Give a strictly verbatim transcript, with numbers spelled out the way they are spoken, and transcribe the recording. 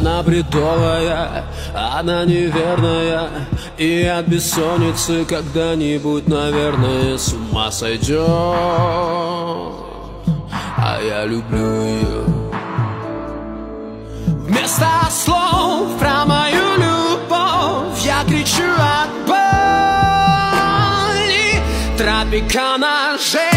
Она бредовая, она неверная, и от бессонницы когда-нибудь, наверное, с ума сойдет. А я люблю ее. Вместо слов про мою любовь я кричу от боли. Тропикана же